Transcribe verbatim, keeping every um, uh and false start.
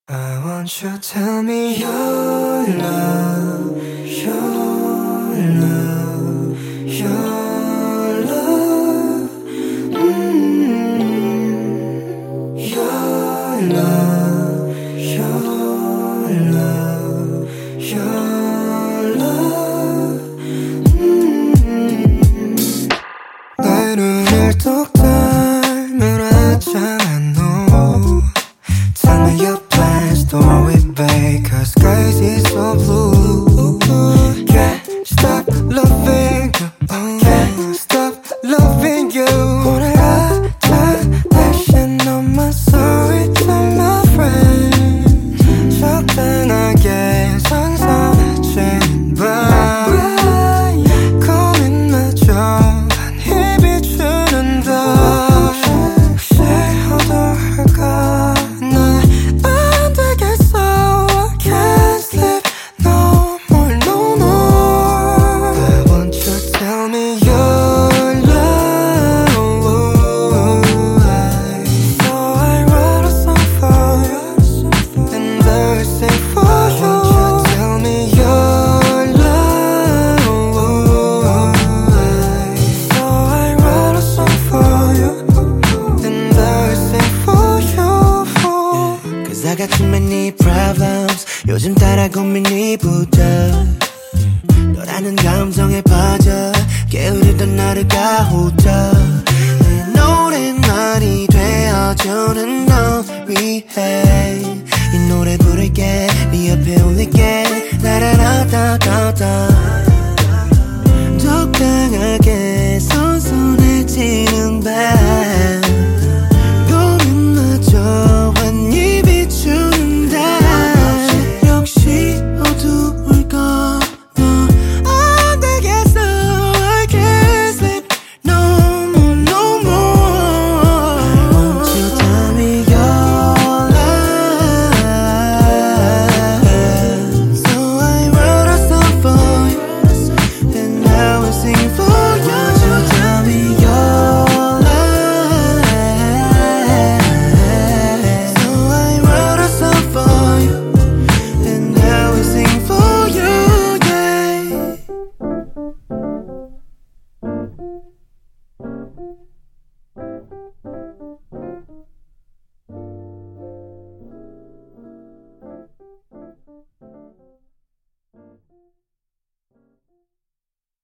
I want you to tell me your love, your love, your love, mm-hmm. Your love, your love, your love, mm-hmm. 내 눈을 똑 닮으라잖아 너. Tell me your plans, don't worry babe, cause skies is so blue. Can't stop loving you, can't stop loving you. 오늘 같아 다시 너만 sorry to my friend. 적당하게 선선해진 밤 고민마저 많이 비추는 더 혹시 어떨까. I got too many problems 요즘 따라 고민이 붙어 너라는 감성에 빠져 게으르던 나를 가호져 내 노랫말이 되어주는 너 위해 이 노래 부를게 네 옆에 올릴게 라라라따따따 적당하게 선선해지는 밤